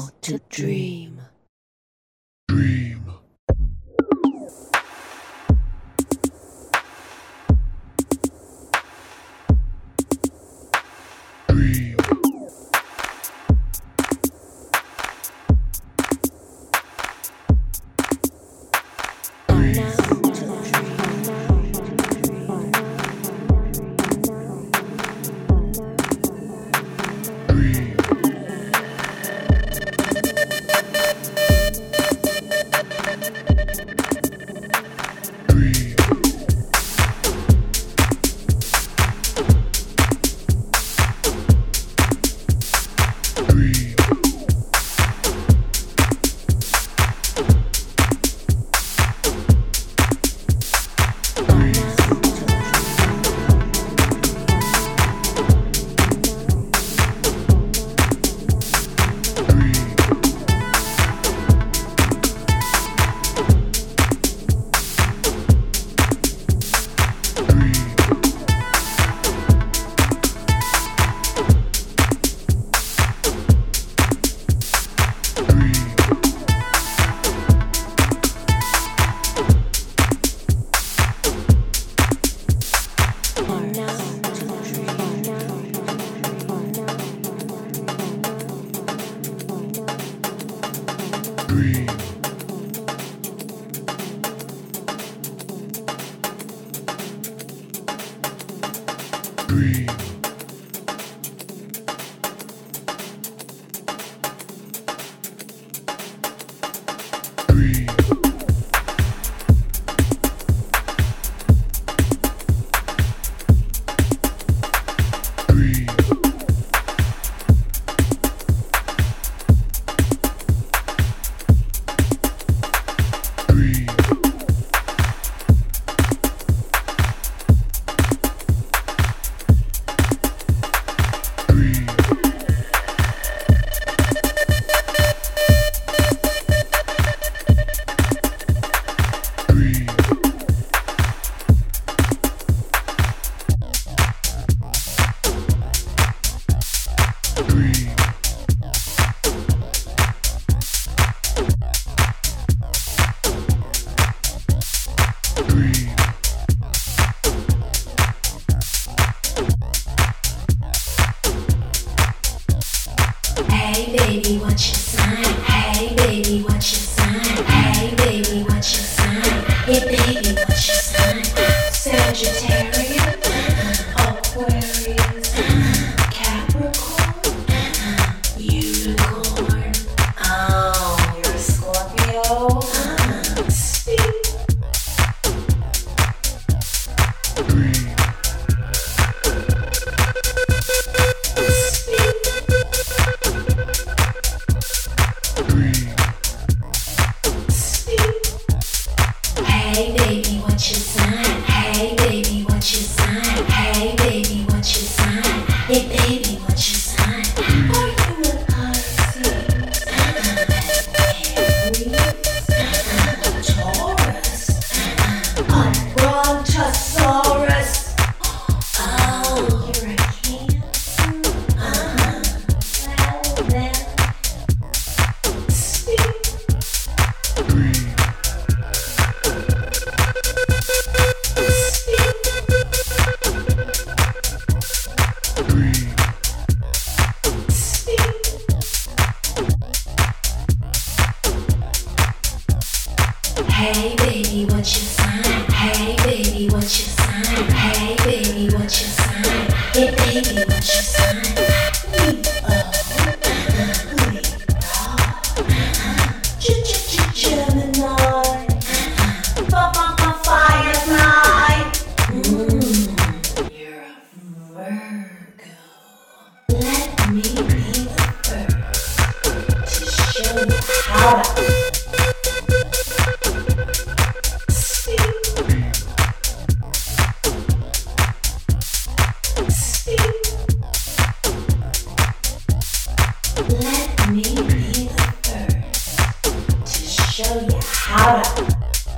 to dream. Dream. Dream. Hey baby, what's your sign? Hey baby, what's your sign? Hey baby, what's your sign? Hey baby, what's your sign? Sagittarius, Aquarius, Capricorn, Unicorn. Oh, you're a Scorpio. Speak. Hey baby, what's your sign? Hey baby, what's your sign? Hey baby, what's your sign? Hey baby, what's your sign? Are you an Pisces? Aries? Taurus? A Brontosaurus? Oh, you're a Cancer? Well then, speak. Hey baby, what's your sign? Hey baby, what's your sign? Hey baby, what's your sign? Hey baby, what's your sign? Gemini, Firefly. You're a Virgo. Let me be the first to show you how to. Let me be the first to show you how to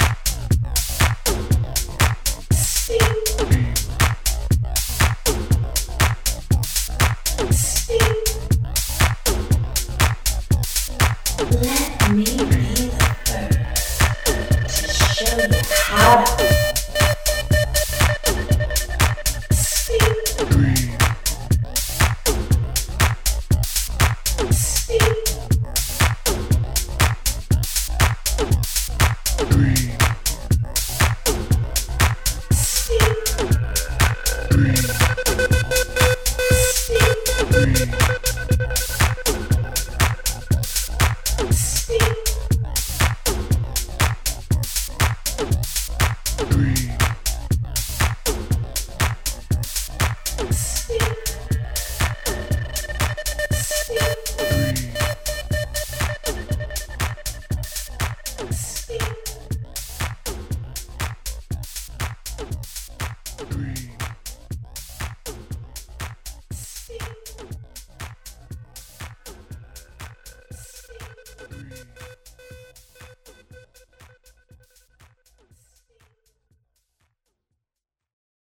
speak. Speak. Let